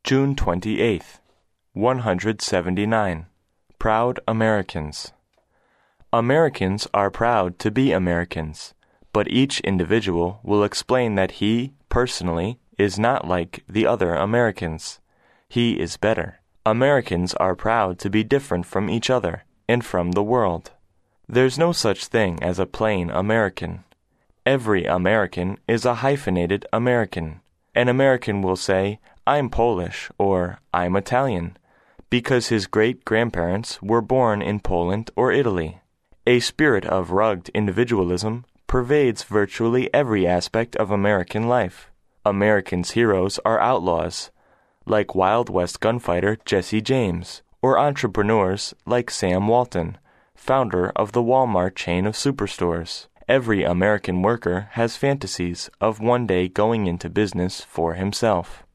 June 28th, 179. Proud Americans. Americans are proud to be Americans, but each individual will explain that he, personally, is not like the other Americans. He is better. Americans are proud to be different from each other and from the world. There's no such thing as a plain American. Every American is a hyphenated American. An American will say, "I'm Polish," or "I'm Italian," because his great-grandparents were born in Poland or Italy. A spirit of rugged individualism pervades virtually every aspect of American life. Americans' heroes are outlaws, like Wild West gunfighter Jesse James, or entrepreneurs like Sam Walton, founder of the Walmart chain of superstores. Every American worker has fantasies of one day going into business for himself.